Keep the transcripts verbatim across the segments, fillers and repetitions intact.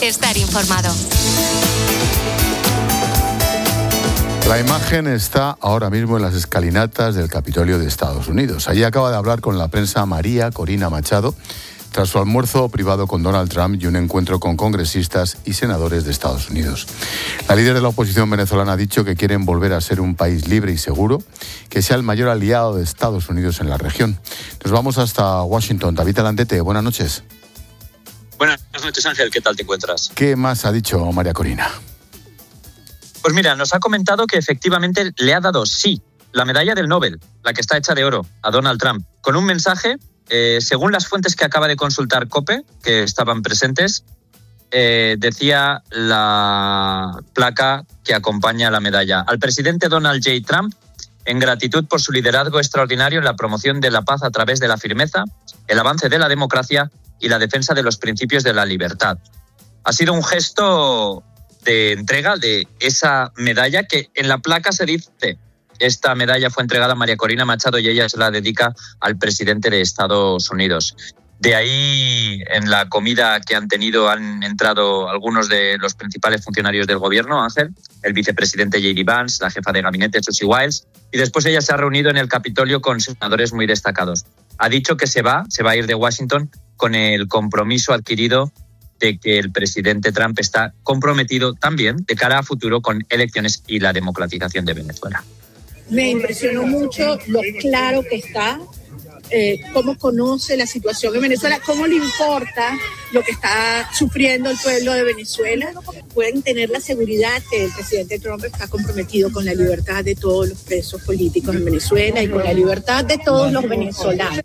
estar informado. La imagen está ahora mismo en las escalinatas del Capitolio de Estados Unidos. Allí acaba de hablar con la prensa María Corina Machado tras su almuerzo privado con Donald Trump y un encuentro con congresistas y senadores de Estados Unidos. La líder de la oposición venezolana ha dicho que quieren volver a ser un país libre y seguro, que sea el mayor aliado de Estados Unidos en la región. Nos vamos hasta Washington. David Alandete, buenas noches. Buenas noches, Ángel. ¿Qué tal te encuentras? ¿Qué más ha dicho María Corina? Pues mira, nos ha comentado que efectivamente le ha dado, sí, la medalla del Nobel, la que está hecha de oro, a Donald Trump, con un mensaje, eh, según las fuentes que acaba de consultar COPE, que estaban presentes, eh, decía la placa que acompaña la medalla: al presidente Donald J. Trump, en gratitud por su liderazgo extraordinario en la promoción de la paz a través de la firmeza, el avance de la democracia y la defensa de los principios de la libertad. Ha sido un gesto de entrega de esa medalla que en la placa se dice: esta medalla fue entregada a María Corina Machado y ella se la dedica al presidente de Estados Unidos. De ahí, en la comida que han tenido, han entrado algunos de los principales funcionarios del gobierno, Ángel, el vicepresidente J D Vance, la jefa de gabinete Susie Wiles, y después ella se ha reunido en el Capitolio con senadores muy destacados. Ha dicho que se va, se va a ir de Washington con el compromiso adquirido de que el presidente Trump está comprometido también de cara a futuro con elecciones y la democratización de Venezuela. Me impresionó mucho lo claro que está, eh, cómo conoce la situación en Venezuela, cómo le importa lo que está sufriendo el pueblo de Venezuela. Pueden tener la seguridad que el presidente Trump está comprometido con la libertad de todos los presos políticos en Venezuela y con la libertad de todos los venezolanos.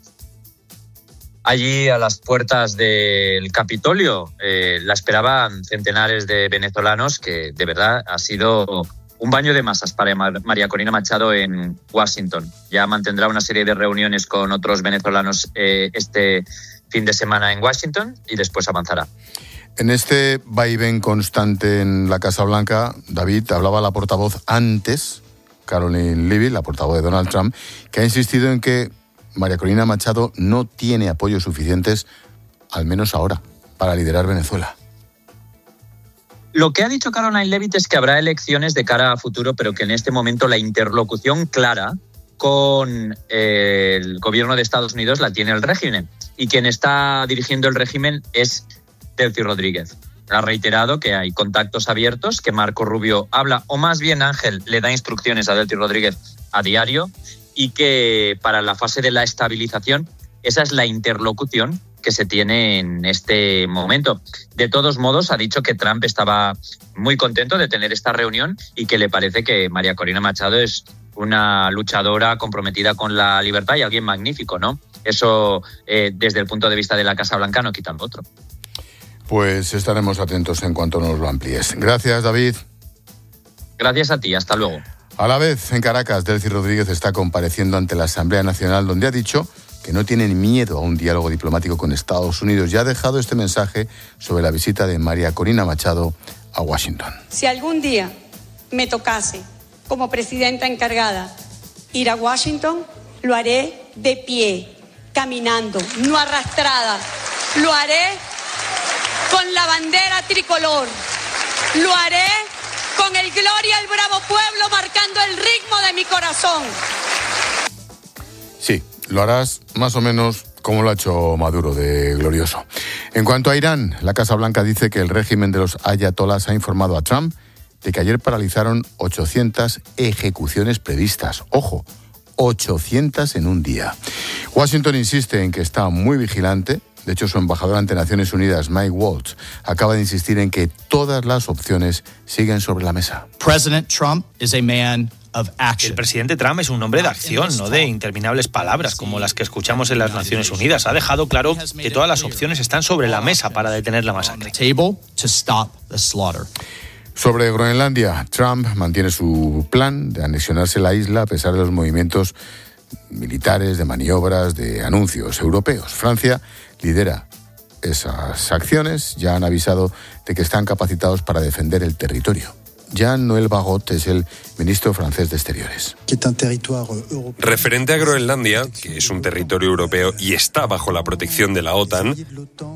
Allí, a las puertas del Capitolio, eh, la esperaban centenares de venezolanos, que de verdad ha sido un baño de masas para María Corina Machado en Washington. Ya mantendrá una serie de reuniones con otros venezolanos eh, este fin de semana en Washington y después avanzará. En este vaivén constante en la Casa Blanca, David, hablaba la portavoz antes, Caroline Levy, la portavoz de Donald Trump, que ha insistido en que María Corina Machado no tiene apoyos suficientes, al menos ahora, para liderar Venezuela. Lo que ha dicho Caroline Levitt es que habrá elecciones de cara a futuro, pero que en este momento la interlocución clara con el gobierno de Estados Unidos la tiene el régimen. Y quien está dirigiendo el régimen es Delcy Rodríguez. Ha reiterado que hay contactos abiertos, que Marco Rubio habla, o más bien Ángel le da instrucciones a Delcy Rodríguez a diario, y que para la fase de la estabilización esa es la interlocución que se tiene en este momento. De todos modos, ha dicho que Trump estaba muy contento de tener esta reunión y que le parece que María Corina Machado es una luchadora comprometida con la libertad y alguien magnífico, ¿no? Eso, eh, desde el punto de vista de la Casa Blanca, no quita otro. Pues estaremos atentos en cuanto nos lo amplíes. Gracias, David. Gracias a ti, hasta luego. A la vez, en Caracas, Delcy Rodríguez está compareciendo ante la Asamblea Nacional, donde ha dicho que no tienen miedo a un diálogo diplomático con Estados Unidos y ha dejado este mensaje sobre la visita de María Corina Machado a Washington. Si algún día me tocase, como presidenta encargada, ir a Washington, lo haré de pie, caminando, no arrastrada. Lo haré con la bandera tricolor. Lo haré con el Gloria al Bravo Pueblo marcando el ritmo de mi corazón. Sí, lo harás más o menos como lo ha hecho Maduro de glorioso. En cuanto a Irán, la Casa Blanca dice que el régimen de los ayatolás ha informado a Trump de que ayer paralizaron ochocientas ejecuciones previstas. Ojo, ochocientas en un día. Washington insiste en que está muy vigilante. De hecho, su embajador ante Naciones Unidas, Mike Waltz, acaba de insistir en que todas las opciones siguen sobre la mesa. President Trump is a man of action. El presidente Trump es un hombre de acción, no de interminables palabras como las que escuchamos en las Naciones Unidas. Ha dejado claro que todas las opciones están sobre la mesa para detener la masacre. Sobre Groenlandia, Trump mantiene su plan de anexionarse la isla a pesar de los movimientos militares, de maniobras, de anuncios europeos. Francia lidera esas acciones, ya han avisado de que están capacitados para defender el territorio. Jean-Noël Barrot es el ministro francés de Exteriores. Referente a Groenlandia, que es un territorio europeo y está bajo la protección de la OTAN,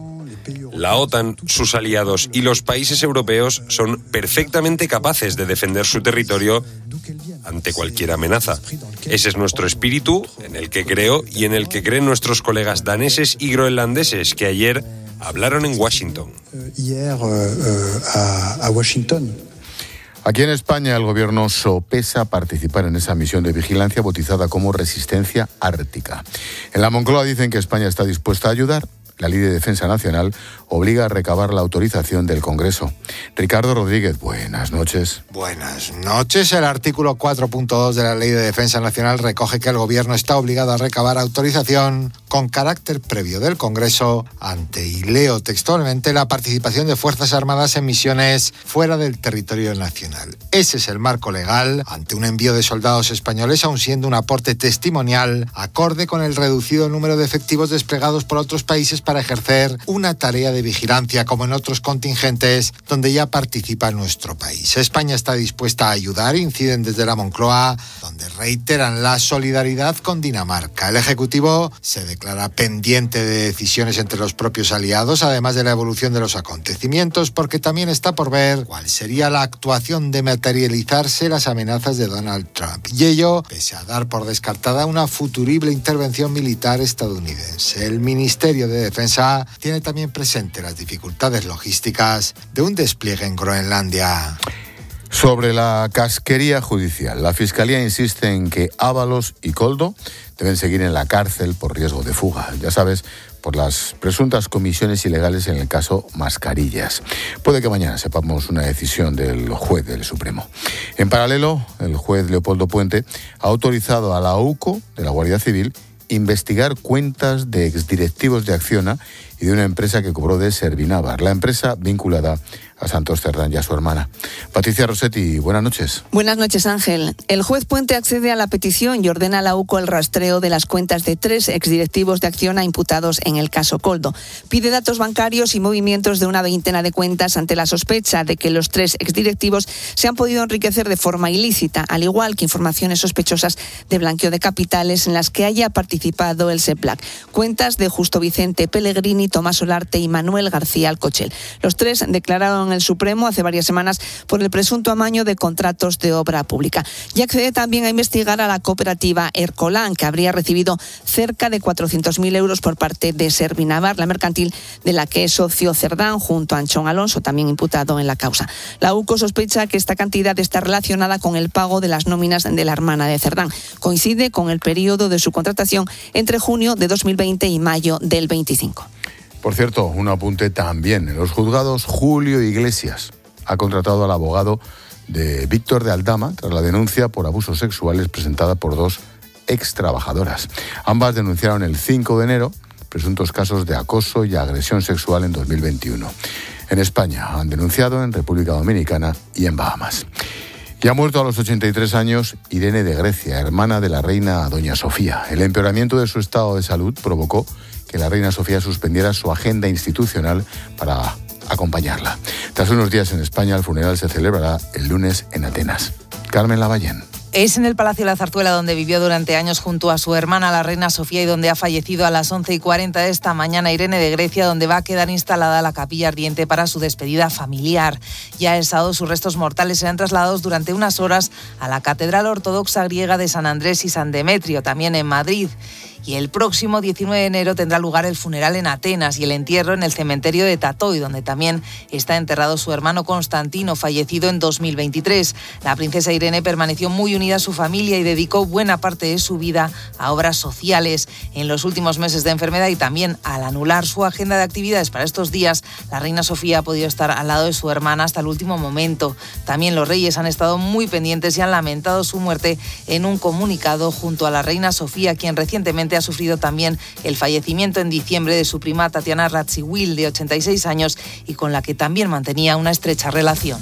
La OTAN, sus aliados y los países europeos son perfectamente capaces de defender su territorio ante cualquier amenaza. Ese es nuestro espíritu, en el que creo y en el que creen nuestros colegas daneses y groenlandeses que ayer hablaron en Washington. Ayer uh, a, a Washington. Aquí en España el gobierno sopesa participar en esa misión de vigilancia bautizada como Resistencia Ártica. En la Moncloa dicen que España está dispuesta a ayudar. La Ley de Defensa Nacional obliga a recabar la autorización del Congreso. Ricardo Rodríguez, buenas noches. Buenas noches. El artículo cuatro punto dos de la Ley de Defensa Nacional recoge que el Gobierno está obligado a recabar autorización con carácter previo del Congreso ante, y leo textualmente, la participación de Fuerzas Armadas en misiones fuera del territorio nacional. Ese es el marco legal ante un envío de soldados españoles, aun siendo un aporte testimonial acorde con el reducido número de efectivos desplegados por otros países para ejercer una tarea de vigilancia como en otros contingentes donde ya participa nuestro país. España está dispuesta a ayudar, inciden desde la Moncloa, donde reiteran la solidaridad con Dinamarca. El Ejecutivo se declara pendiente de decisiones entre los propios aliados, además de la evolución de los acontecimientos, porque también está por ver cuál sería la actuación de materializarse las amenazas de Donald Trump. Y ello, pese a dar por descartada una futurible intervención militar estadounidense. El Ministerio de Defensa tiene también presente las dificultades logísticas de un despliegue en Groenlandia. Sobre la casquería judicial, la Fiscalía insiste en que Ábalos y Koldo deben seguir en la cárcel por riesgo de fuga. Ya sabes, por las presuntas comisiones ilegales en el caso Mascarillas. Puede que mañana sepamos una decisión del juez del Supremo. En paralelo, el juez Leopoldo Puente ha autorizado a la UCO de la Guardia Civil investigar cuentas de exdirectivos de Acciona y de una empresa que cobró de Servinavar, la empresa vinculada a Santos Cerdán y a su hermana. Patricia Rossetti, buenas noches. Buenas noches, Ángel. El juez Puente accede a la petición y ordena a la UCO el rastreo de las cuentas de tres exdirectivos de Acciona imputados en el caso Koldo. Pide datos bancarios y movimientos de una veintena de cuentas ante la sospecha de que los tres exdirectivos se han podido enriquecer de forma ilícita, al igual que informaciones sospechosas de blanqueo de capitales en las que haya participado el SEPLAC. Cuentas de Justo Vicente Pellegrini, Tomás Solarte y Manuel García Alcochel. Los tres declararon en el Supremo hace varias semanas por el presunto amaño de contratos de obra pública. Y accede también a investigar a la cooperativa Ercolán, que habría recibido cerca de cuatrocientos mil euros por parte de Servinavar, la mercantil de la que es socio Cerdán, junto a Anchón Alonso, también imputado en la causa. La UCO sospecha que esta cantidad está relacionada con el pago de las nóminas de la hermana de Cerdán. Coincide con el periodo de su contratación entre junio de dos mil veinte y mayo del veinticinco. Por cierto, un apunte también. En los juzgados, Julio Iglesias ha contratado al abogado de Víctor de Aldama tras la denuncia por abusos sexuales presentada por dos extrabajadoras. Ambas denunciaron el cinco de enero presuntos casos de acoso y agresión sexual en dos mil veintiuno. En España han denunciado en República Dominicana y en Bahamas. Y ha muerto a los ochenta y tres años Irene de Grecia, hermana de la reina Doña Sofía. El empeoramiento de su estado de salud provocó que la reina Sofía suspendiera su agenda institucional para acompañarla. Tras unos días en España, el funeral se celebrará el lunes en Atenas. Carmen Lavallén. Es en el Palacio La Zarzuela, donde vivió durante años junto a su hermana, la reina Sofía, y donde ha fallecido a las once y cuarenta de esta mañana Irene de Grecia, donde va a quedar instalada la capilla ardiente para su despedida familiar. Ya el sábado sus restos mortales serán trasladados durante unas horas a la Catedral Ortodoxa Griega de San Andrés y San Demetrio, también en Madrid. Y el próximo diecinueve de enero tendrá lugar el funeral en Atenas y el entierro en el cementerio de Tatoi, donde también está enterrado su hermano Constantino, fallecido en dos mil veintitrés. La princesa Irene permaneció muy unida a su familia y dedicó buena parte de su vida a obras sociales. En los últimos meses de enfermedad y también al anular su agenda de actividades para estos días, la reina Sofía ha podido estar al lado de su hermana hasta el último momento. También los reyes han estado muy pendientes y han lamentado su muerte en un comunicado junto a la reina Sofía, quien recientemente ha sufrido también el fallecimiento en diciembre de su prima Tatiana Radziwiłł, de ochenta y seis años, y con la que también mantenía una estrecha relación.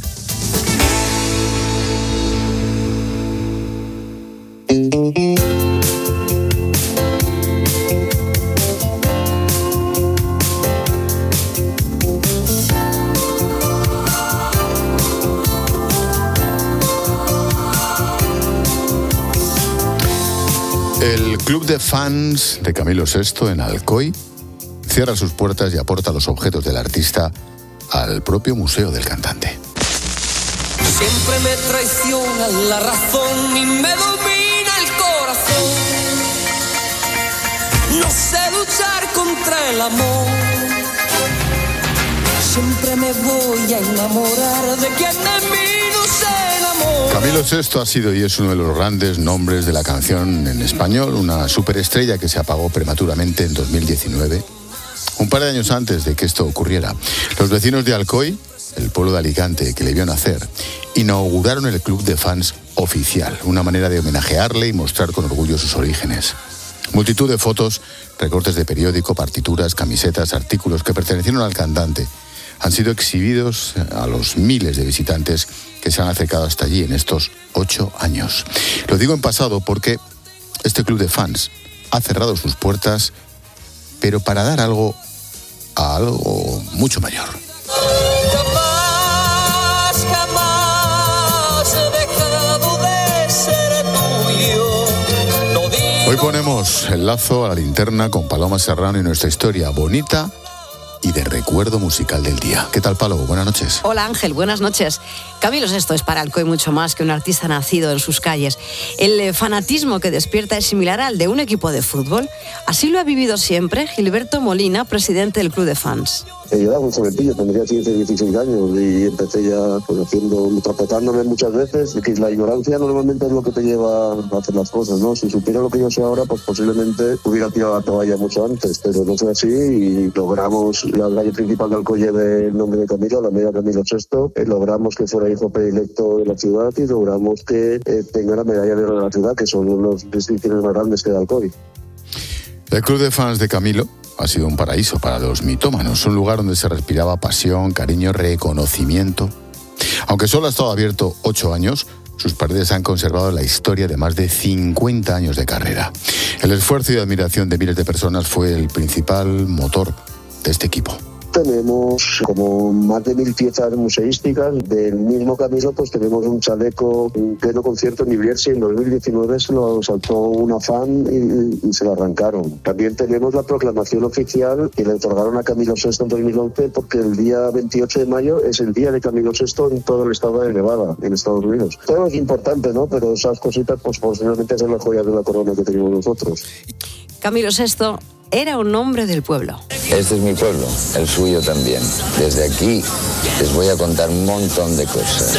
El club de fans de Camilo sexto en Alcoy cierra sus puertas y aporta los objetos del artista al propio museo del cantante. Siempre me traiciona la razón y me domina el corazón. No sé luchar contra el amor. Siempre me voy a enamorar de quien de mí no se enamora. Camilo Sesto ha sido y es uno de los grandes nombres de la canción en español, una superestrella que se apagó prematuramente en dos mil diecinueve, un par de años antes de que esto ocurriera. Los vecinos de Alcoy, el pueblo de Alicante que le vio nacer, inauguraron el club de fans oficial, una manera de homenajearle y mostrar con orgullo sus orígenes. Multitud de fotos, recortes de periódico, partituras, camisetas, artículos que pertenecieron al cantante han sido exhibidos a los miles de visitantes que se han acercado hasta allí en estos ocho años. Lo digo en pasado porque este club de fans ha cerrado sus puertas, pero para dar algo a algo mucho mayor. Jamás, jamás he dejado de ser tuyo. No digo... Hoy ponemos el lazo a la linterna con Paloma Serrano y nuestra historia bonita y de recuerdo musical del día. ¿Qué tal, Palo? Buenas noches. Hola, Ángel. Buenas noches. Camilo Sesto es para Alcoy mucho más que un artista nacido en sus calles. El fanatismo que despierta es similar al de un equipo de fútbol. Así lo ha vivido siempre Gilberto Molina, presidente del Club de Fans. Yo era un jovencillo, tendría quince, dieciséis años y empecé ya pues, haciendo, tratándome muchas veces, que la ignorancia normalmente es lo que te lleva a hacer las cosas, ¿no? Si supiera lo que yo sé ahora, pues posiblemente hubiera tirado la toalla mucho antes, pero no fue así y logramos, la calle principal de Alcoy lleve el nombre de Camilo, la medalla Camilo Sesto, eh, logramos que fuera hijo predilecto de la ciudad y logramos que eh, tenga la medalla de oro de la ciudad, que son los distinciones más grandes que da Alcoy. El Club de Fans de Camilo ha sido un paraíso para los mitómanos, un lugar donde se respiraba pasión, cariño, reconocimiento. Aunque solo ha estado abierto ocho años, sus paredes han conservado la historia de más de cincuenta años de carrera. El esfuerzo y admiración de miles de personas fue el principal motor de este equipo. Tenemos como más de mil piezas museísticas. Del mismo Camilo, pues tenemos un chaleco en pleno concierto en New Jersey. En dos mil diecinueve se lo saltó una fan y, y se lo arrancaron. También tenemos la proclamación oficial que le otorgaron a Camilo Sesto en dos mil once, porque el día veintiocho de mayo es el día de Camilo Sesto en todo el estado de Nevada, en Estados Unidos. Todo es importante, ¿no? Pero esas cositas, pues posiblemente son las joyas de la corona que tenemos nosotros. Camilo Sesto era un hombre del pueblo. Este es mi pueblo, el suyo también. Desde aquí les voy a contar un montón de cosas.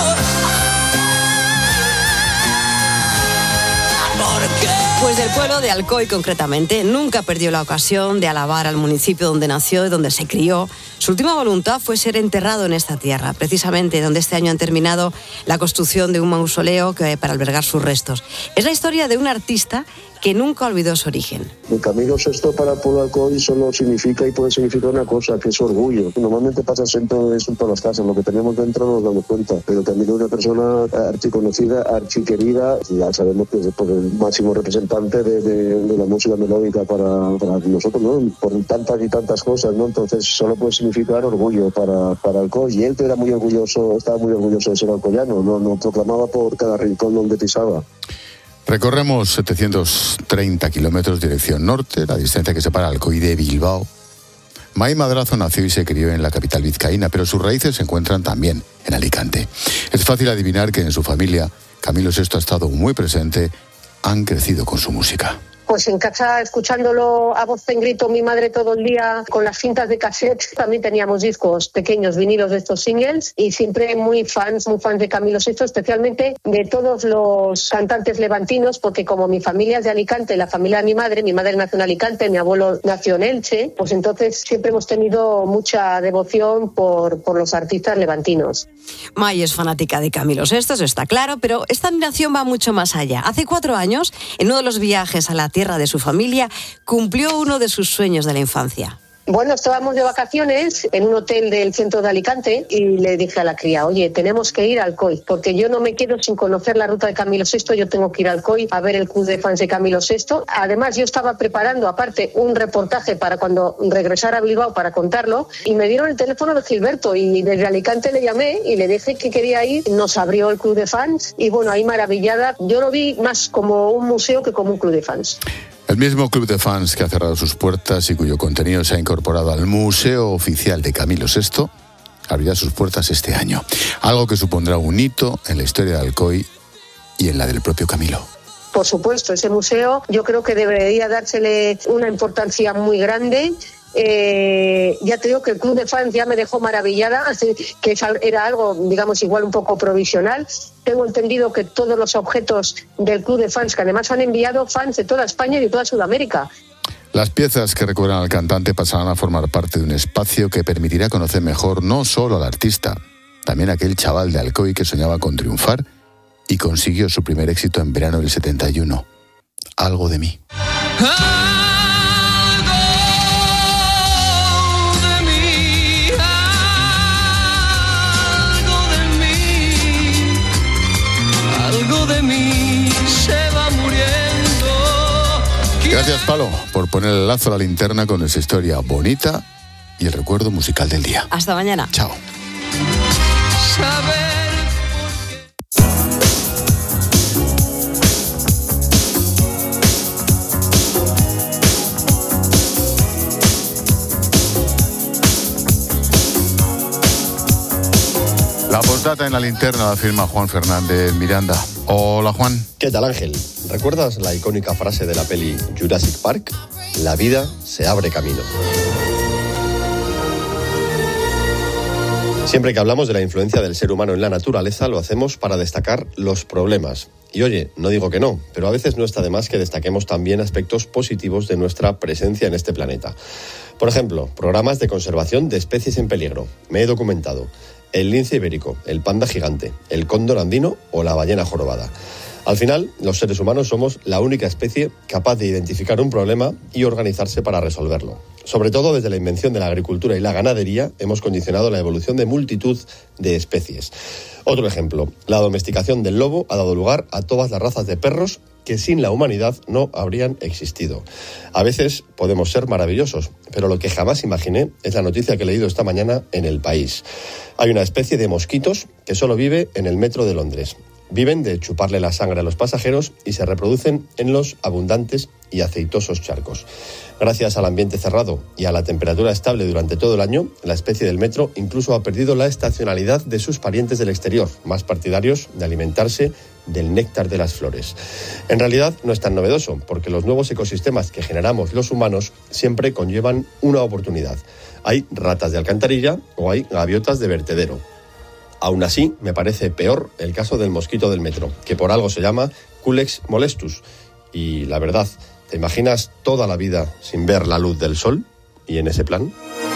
Pues del pueblo de Alcoy, concretamente, nunca perdió la ocasión de alabar al municipio donde nació y donde se crió. Su última voluntad fue ser enterrado en esta tierra, precisamente donde este año han terminado la construcción de un mausoleo que, para albergar sus restos. Es la historia de un artista que nunca olvidó su origen. El Camilo Sesto para el pueblo de Alcoy solo significa y puede significar una cosa, que es orgullo. Normalmente pasa siempre eso en todas las casas, lo que tenemos dentro nos damos cuenta, pero Camilo es una persona archiconocida, archiquerida, ya sabemos que es por el máximo representante de, de, de la música melódica para, para nosotros, ¿no? Por tantas y tantas cosas, ¿no? Entonces solo puede significar orgullo para, para Alcoy, y él era muy orgulloso, estaba muy orgulloso de ser alcoyano, ¿no? Lo proclamaba por cada rincón donde pisaba. Recorremos setecientos treinta kilómetros dirección norte, la distancia que separa Alcoy de Bilbao. Mai Madrazo nació y se crió en la capital vizcaína, pero sus raíces se encuentran también en Alicante. Es fácil adivinar que en su familia Camilo Sesto ha estado muy presente, han crecido con su música. Pues en casa, escuchándolo a voz en grito mi madre todo el día con las cintas de cassette. También teníamos discos pequeños, vinilos de estos singles, y siempre muy fans, muy fans de Camilo Sesto, especialmente de todos los cantantes levantinos, porque como mi familia es de Alicante, la familia de mi madre, mi madre nació en Alicante, mi abuelo nació en Elche, pues entonces siempre hemos tenido mucha devoción por, por los artistas levantinos. May es fanática de Camilo Sesto, eso está claro, pero esta admiración va mucho más allá. Hace cuatro años, en uno de los viajes a la tierra de su familia, cumplió uno de sus sueños de la infancia. Bueno, estábamos de vacaciones en un hotel del centro de Alicante y le dije a la cría, oye, tenemos que ir a Alcoy, porque yo no me quedo sin conocer la ruta de Camilo Sesto, yo tengo que ir a Alcoy a ver el club de fans de Camilo Sesto. Además, yo estaba preparando, aparte, un reportaje para cuando regresara a Bilbao para contarlo, y me dieron el teléfono de Gilberto y desde Alicante le llamé y le dije que quería ir. Nos abrió el club de fans y bueno, ahí maravillada. Yo lo vi más como un museo que como un club de fans. El mismo club de fans que ha cerrado sus puertas y cuyo contenido se ha incorporado al Museo Oficial de Camilo sexto abrirá sus puertas este año. Algo que supondrá un hito en la historia de Alcoy y en la del propio Camilo. Por supuesto, ese museo yo creo que debería dársele una importancia muy grande. Eh, ya te digo que el club de fans ya me dejó maravillada, que era algo, digamos, igual un poco provisional. Tengo entendido que todos los objetos del club de fans, que además han enviado fans de toda España y de toda Sudamérica. Las piezas que recuerdan al cantante pasarán a formar parte de un espacio que permitirá conocer mejor no solo al artista, también a aquel chaval de Alcoy que soñaba con triunfar y consiguió su primer éxito en verano del setenta y uno. Algo de mí. Gracias, Palo, por poner el lazo a la linterna con esa historia bonita y el recuerdo musical del día. Hasta mañana. Chao. La postdata en la linterna la firma Juan Fernández Miranda. Hola, Juan. ¿Qué tal, Ángel? ¿Recuerdas la icónica frase de la peli Jurassic Park? La vida se abre camino. Siempre que hablamos de la influencia del ser humano en la naturaleza, lo hacemos para destacar los problemas. Y oye, no digo que no, pero a veces no está de más que destaquemos también aspectos positivos de nuestra presencia en este planeta. Por ejemplo, programas de conservación de especies en peligro. Me he documentado. El lince ibérico, el panda gigante, el cóndor andino o la ballena jorobada. Al final, los seres humanos somos la única especie capaz de identificar un problema y organizarse para resolverlo. Sobre todo desde la invención de la agricultura y la ganadería, hemos condicionado la evolución de multitud de especies. Otro ejemplo, la domesticación del lobo ha dado lugar a todas las razas de perros que sin la humanidad no habrían existido. A veces podemos ser maravillosos, pero lo que jamás imaginé es la noticia que he leído esta mañana en El País. Hay una especie de mosquitos que solo vive en el metro de Londres. Viven de chuparle la sangre a los pasajeros y se reproducen en los abundantes y aceitosos charcos. Gracias al ambiente cerrado y a la temperatura estable durante todo el año, la especie del metro incluso ha perdido la estacionalidad de sus parientes del exterior, más partidarios de alimentarse del néctar de las flores. En realidad no es tan novedoso, porque los nuevos ecosistemas que generamos los humanos siempre conllevan una oportunidad. Hay ratas de alcantarilla o hay gaviotas de vertedero. Aún así, me parece peor el caso del mosquito del metro, que por algo se llama Culex molestus. Y la verdad, ¿te imaginas toda la vida sin ver la luz del sol? ¿Y en ese plan?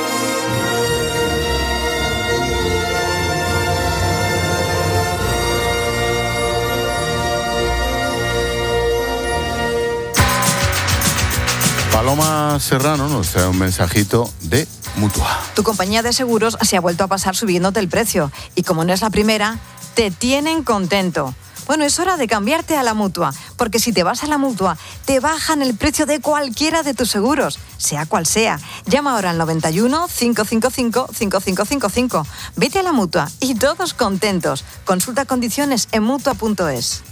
Paloma Serrano nos trae un mensajito de Mutua. Tu compañía de seguros se ha vuelto a pasar subiéndote el precio. Y como no es la primera, te tienen contento. Bueno, es hora de cambiarte a la Mutua, porque si te vas a la Mutua, te bajan el precio de cualquiera de tus seguros, sea cual sea. Llama ahora al noventa y uno, cinco cinco cinco, cinco cinco cinco cinco. Vete a la Mutua y todos contentos. Consulta condiciones en mutua punto es.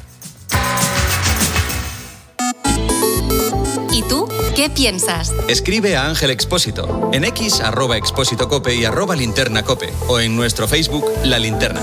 ¿Y tú? ¿Qué piensas? Escribe a Ángel Expósito en X, arroba Expósito Cope y arroba Linterna Cope, o en nuestro Facebook, La Linterna.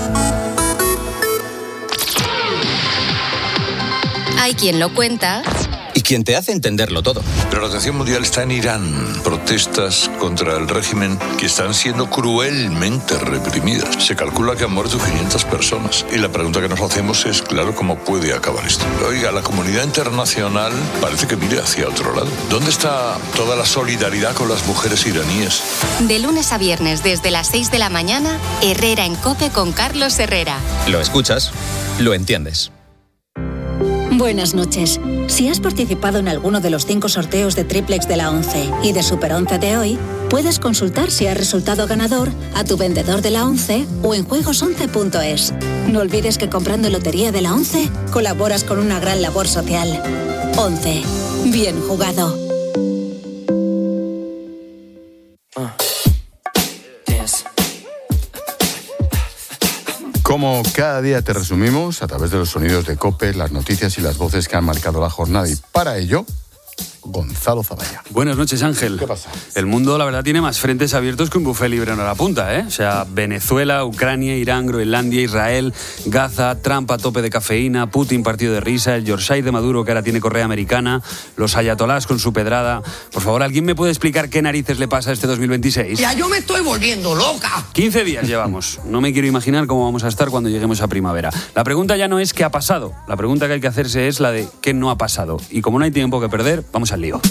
Hay quien lo cuenta y quien te hace entenderlo todo. Pero la atención mundial está en Irán. Protestas contra el régimen que están siendo cruelmente reprimidas. Se calcula que han muerto quinientas personas. Y la pregunta que nos hacemos es, claro, ¿cómo puede acabar esto? Oiga, la comunidad internacional parece que mire hacia otro lado. ¿Dónde está toda la solidaridad con las mujeres iraníes? De lunes a viernes, desde las seis de la mañana, Herrera en COPE con Carlos Herrera. Lo escuchas, lo entiendes. Buenas noches. Si has participado en alguno de los cinco sorteos de Triplex de la once y de Super once de hoy, puedes consultar si has resultado ganador a tu vendedor de la once o en juegos once punto es. No olvides que comprando lotería de la once, colaboras con una gran labor social. once. Bien jugado. Como cada día te resumimos a través de los sonidos de COPE, las noticias y las voces que han marcado la jornada. Y para ello, Gonzalo Zavalla. Buenas noches, Ángel. ¿Qué pasa? El mundo, la verdad, tiene más frentes abiertos que un buffet libre en hora punta, ¿eh? O sea, Venezuela, Ucrania, Irán, Groenlandia, Israel, Gaza, Trump a tope de cafeína, Putin partido de risa, el Yorkshire de Maduro que ahora tiene correa americana, los ayatolás con su pedrada. Por favor, ¿alguien me puede explicar qué narices le pasa a este dos mil veintiséis? Ya yo me estoy volviendo loca. quince días llevamos. No me quiero imaginar cómo vamos a estar cuando lleguemos a primavera. La pregunta ya no es qué ha pasado. La pregunta que hay que hacerse es la de qué no ha pasado. Y como no hay tiempo que perder, vamos al lío.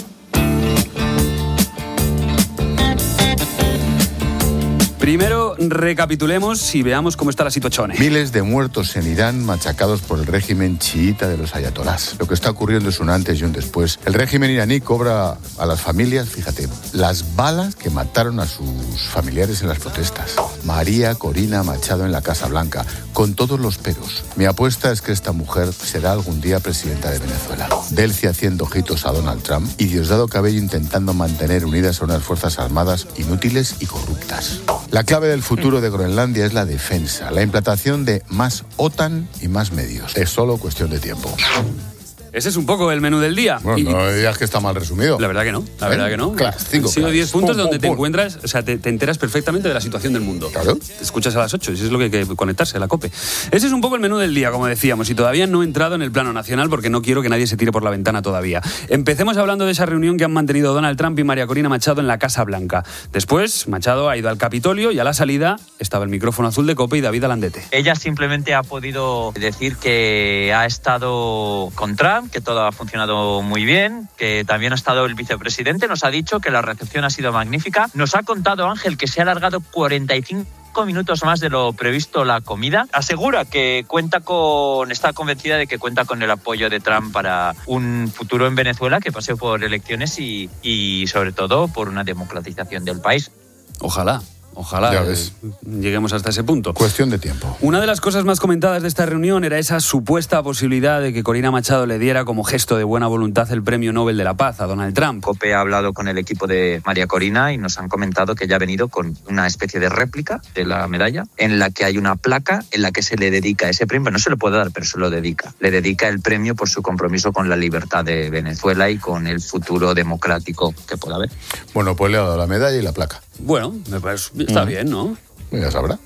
Primero, recapitulemos y veamos cómo está la situación. Miles de muertos en Irán machacados por el régimen chiita de los ayatolás. Lo que está ocurriendo es un antes y un después. El régimen iraní cobra a las familias, fíjate, las balas que mataron a sus familiares en las protestas. María Corina Machado en la Casa Blanca, con todos los peros. Mi apuesta es que esta mujer será algún día presidenta de Venezuela. Delcy haciendo ojitos a Donald Trump y Diosdado Cabello intentando mantener unidas a unas fuerzas armadas inútiles y corruptas. La clave del futuro de Groenlandia es la defensa, la implantación de más OTAN y más medios. Es solo cuestión de tiempo. Ese es un poco el menú del día. Bueno, y, no digas que está mal resumido. La verdad que no, la verdad que no. Claro, cinco Han sido diez pum, puntos pum, donde pum, te pum. encuentras, o sea, te, te enteras perfectamente de la situación del mundo. Claro. Te escuchas a las ocho, y eso es lo que hay que conectarse, a la COPE. Ese es un poco el menú del día, como decíamos, y todavía no he entrado en el plano nacional porque no quiero que nadie se tire por la ventana todavía. Empecemos hablando de esa reunión que han mantenido Donald Trump y María Corina Machado en la Casa Blanca. Después, Machado ha ido al Capitolio y a la salida estaba el micrófono azul de COPE y David Alandete. Ella simplemente ha podido decir que ha estado con Trump, que todo ha funcionado muy bien, que también ha estado el vicepresidente, nos ha dicho que la recepción ha sido magnífica. Nos ha contado, Ángel, que se ha alargado cuarenta y cinco minutos más de lo previsto la comida. Asegura que cuenta con, está convencida de que cuenta con el apoyo de Trump para un futuro en Venezuela que pase por elecciones y, y sobre todo por una democratización del país. Ojalá. Ojalá Ya ves. eh, lleguemos hasta ese punto. Cuestión de tiempo. Una de las cosas más comentadas de esta reunión era esa supuesta posibilidad de que Corina Machado le diera como gesto de buena voluntad el Premio Nobel de la Paz a Donald Trump. COPE ha hablado con el equipo de María Corina y nos han comentado que ella ha venido con una especie de réplica de la medalla en la que hay una placa en la que se le dedica ese premio. No se lo puede dar, pero se lo dedica. Le dedica el premio por su compromiso con la libertad de Venezuela y con el futuro democrático que pueda haber. Bueno, pues le ha dado la medalla y la placa. Bueno, me parece, está Mm. bien, ¿no? Ya sabrá.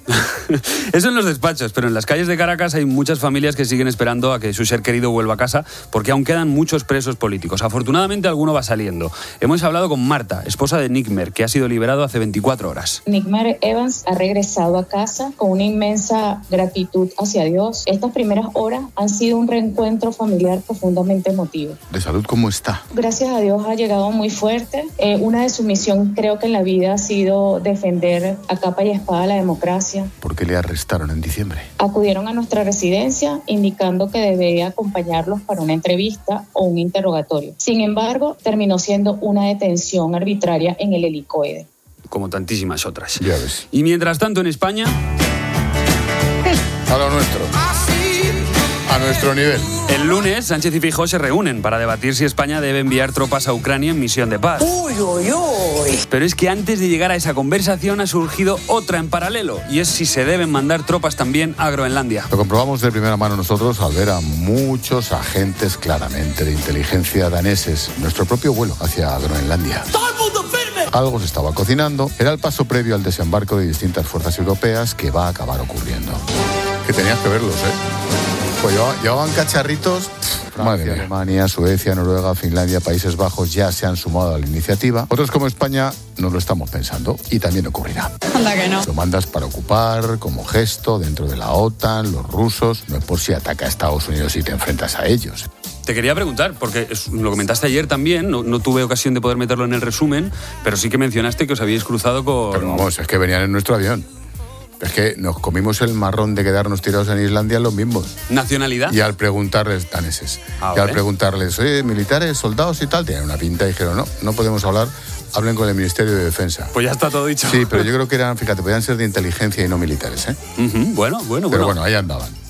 Eso en los despachos, pero en las calles de Caracas hay muchas familias que siguen esperando a que su ser querido vuelva a casa porque aún quedan muchos presos políticos. Afortunadamente alguno va saliendo. Hemos hablado con Marta, esposa de Nick Mer, que ha sido liberado hace veinticuatro horas. Nick Mer Evans ha regresado a casa con una inmensa gratitud hacia Dios. Estas primeras horas han sido un reencuentro familiar profundamente emotivo. ¿De salud cómo está? Gracias a Dios ha llegado muy fuerte. Eh, una de sus misiones creo que en la vida ha sido defender a capa y espada la democracia. ¿Por qué le arrestaron en diciembre? Acudieron a nuestra residencia indicando que debía acompañarlos para una entrevista o un interrogatorio. Sin embargo, terminó siendo una detención arbitraria en el helicoide. Como tantísimas otras. Ya ves. Y mientras tanto en España... A lo nuestro. A nuestro nivel. El lunes, Sánchez y Feijóo se reúnen para debatir si España debe enviar tropas a Ucrania en misión de paz. Uy, uy, uy. Pero es que antes de llegar a esa conversación ha surgido otra en paralelo, y es si se deben mandar tropas también a Groenlandia. Lo comprobamos de primera mano nosotros al ver a muchos agentes claramente de inteligencia daneses en nuestro propio vuelo hacia Groenlandia. ¡Todo el mundo firme! Algo se estaba cocinando, era el paso previo al desembarco de distintas fuerzas europeas que va a acabar ocurriendo. Que tenías que verlos, ¿eh? Pues llevaban cacharritos. Francia, Alemania, Suecia, Noruega, Finlandia, Países Bajos ya se han sumado a la iniciativa. Otros como España nos lo estamos pensando y también ocurrirá. Anda que no. Lo mandas para ocupar, como gesto, dentro de la OTAN, los rusos. No es por si ataca a Estados Unidos y te enfrentas a ellos. Te quería preguntar, porque es- lo comentaste ayer también, no, no tuve ocasión de poder meterlo en el resumen, pero sí que mencionaste que os habíais cruzado con... Pero vamos, es que venían en nuestro avión. Es que nos comimos el marrón de quedarnos tirados en Islandia los mismos. ¿Nacionalidad? Y al preguntarles, daneses, Ah, y al vale. preguntarles, oye, militares, soldados y tal, tenían una pinta y dijeron, no, no podemos hablar, hablen con el Ministerio de Defensa. Pues ya está todo dicho. Sí, pero yo creo que eran, fíjate, podían ser de inteligencia y no militares, ¿eh? Ujú, bueno, bueno, Pero bueno. bueno, ahí andaban.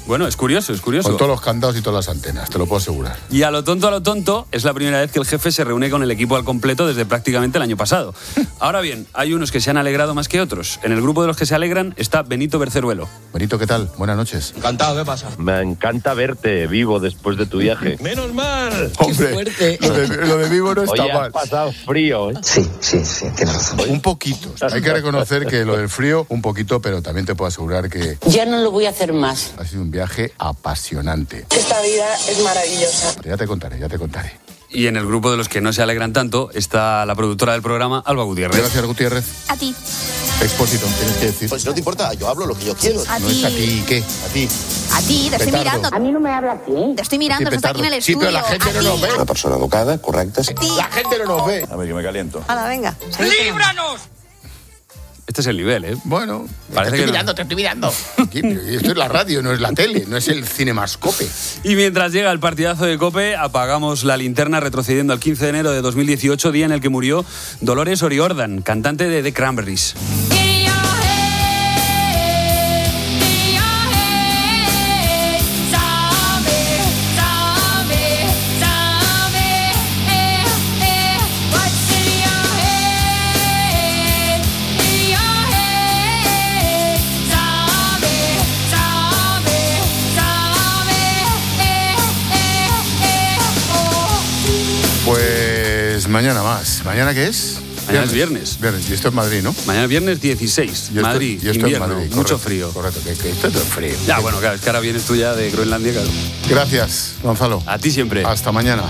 Bueno, es curioso, es curioso. Con todos los candados y todas las antenas, te lo puedo asegurar. Y a lo tonto, a lo tonto, es la primera vez que el jefe se reúne con el equipo al completo desde prácticamente el año pasado. Ahora bien, hay unos que se han alegrado más que otros. En el grupo de los que se alegran está Benito Berceruelo. Benito, ¿qué tal? Buenas noches. Encantado, ¿qué pasa? Me encanta verte vivo después de tu viaje. ¡Menos mal! Hombre, ¡Qué fuerte! Lo de, lo de vivo no está Hoy mal. has pasado frío, ¿eh? Sí, sí, sí, tienes razón. Un poquito. Hay que reconocer que lo del frío, un poquito, pero también te puedo asegurar que Ya no lo voy a hacer más. ha sido un viaje apasionante. Esta vida es maravillosa. Ya te contaré, ya te contaré. Y en el grupo de los que no se alegran tanto está la productora del programa, Alba Gutiérrez. Gracias, Gutiérrez. A ti. Expósito, tienes que decir. Pues no te importa, yo hablo lo que yo quiero. A no ti. es a ti, ¿qué? A ti. A ti, te estoy Petardo. mirando. A mí no me habla así. Te estoy mirando, Sí, estás aquí en el Sí, estudio. pero la gente A no ti. nos ve. Una persona educada, correcta. Sí. La gente no nos ve. A ver, que me caliento. Hala, venga. ¡Líbranos! Este es el nivel, ¿eh? Bueno, Parece te que estoy no. mirando, te estoy mirando. Sí, pero esto es la radio, no es la tele, no es el Cinemascope. Y mientras llega el partidazo de COPE, apagamos la linterna retrocediendo al quince de enero de dos mil dieciocho, día en el que murió Dolores O'Riordan, cantante de The Cranberries. Pues mañana más. ¿Mañana qué es? Mañana es viernes. Viernes, y esto es Madrid, ¿no? Mañana viernes dieciséis, Y esto- Madrid, y esto es invierno, Madrid, mucho correcto, frío. Correcto, que, que esto es todo frío. Ya, bueno, claro, es que ahora vienes tú ya de Groenlandia, claro. Gracias, Gonzalo. A ti siempre. Hasta mañana.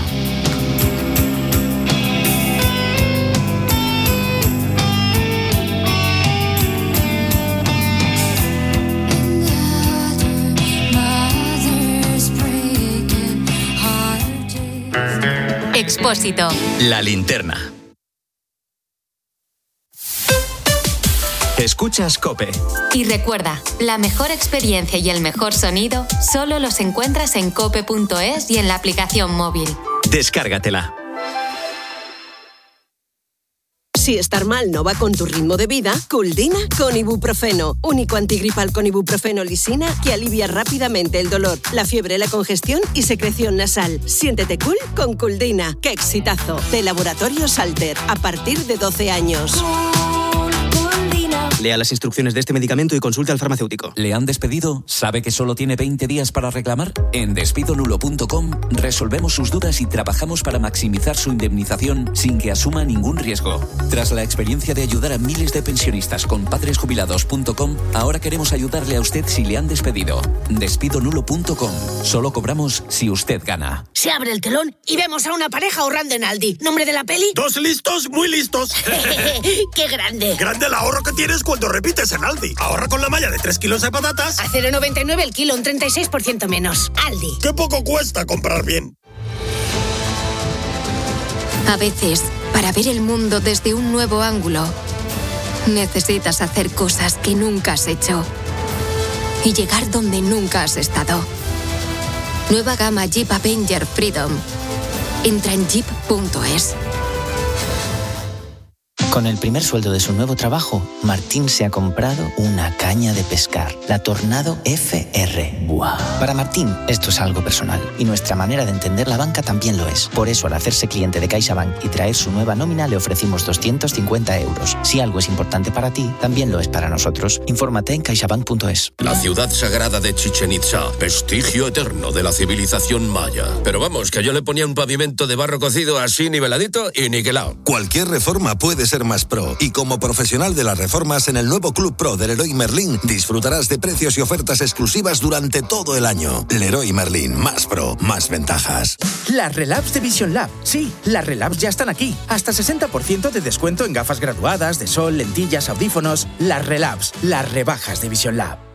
Expósito. La linterna. Escuchas COPE. Y recuerda, la mejor experiencia y el mejor sonido solo los encuentras en cope punto es y en la aplicación móvil. Descárgatela. Si estar mal no va con tu ritmo de vida, Culdina con ibuprofeno. Único antigripal con ibuprofeno lisina que alivia rápidamente el dolor, la fiebre, la congestión y secreción nasal. Siéntete cool con Culdina. ¡Qué exitazo! De Laboratorio Salter, a partir de doce años. Lea las instrucciones de este medicamento y consulte al farmacéutico. ¿Le han despedido? ¿Sabe que solo tiene veinte días para reclamar? En despido nulo punto com resolvemos sus dudas y trabajamos para maximizar su indemnización sin que asuma ningún riesgo. Tras la experiencia de ayudar a miles de pensionistas con padres jubilados punto com, ahora queremos ayudarle a usted si le han despedido. despido nulo punto com. Solo cobramos si usted gana. Se abre el telón y vemos a una pareja ahorrando en Aldi. ¿Nombre de la peli? Dos listos, muy listos. ¡Qué grande! Grande el ahorro que tienes cuando repites en Aldi. Ahorra con la malla de tres kilos de patatas. A cero coma noventa y nueve el kilo, un treinta y seis por ciento menos. Aldi. ¡Qué poco cuesta comprar bien! A veces, para ver el mundo desde un nuevo ángulo, necesitas hacer cosas que nunca has hecho y llegar donde nunca has estado. Nueva gama Jeep Avenger Freedom. Entra en jeep punto es. Con el primer sueldo de su nuevo trabajo, Martín se ha comprado una caña de pescar, la Tornado F R. ¡Buah! Para Martín, esto es algo personal y nuestra manera de entender la banca también lo es. Por eso, al hacerse cliente de CaixaBank y traer su nueva nómina, le ofrecimos doscientos cincuenta euros. Si algo es importante para ti, también lo es para nosotros. Infórmate en caixabank punto es. La ciudad sagrada de Chichén Itzá, vestigio eterno de la civilización maya. Pero vamos, que yo le ponía un pavimento de barro cocido así niveladito y niquelado. Cualquier reforma puede ser más pro, y como profesional de las reformas en el nuevo Club Pro del Leroy Merlin disfrutarás de precios y ofertas exclusivas durante todo el año. Leroy Merlin, más pro, más ventajas. Las Relabs de Vision Lab. Sí, las Relabs ya están aquí. Hasta sesenta por ciento de descuento en gafas graduadas, de sol, lentillas, audífonos. Las Relabs, las rebajas de Vision Lab.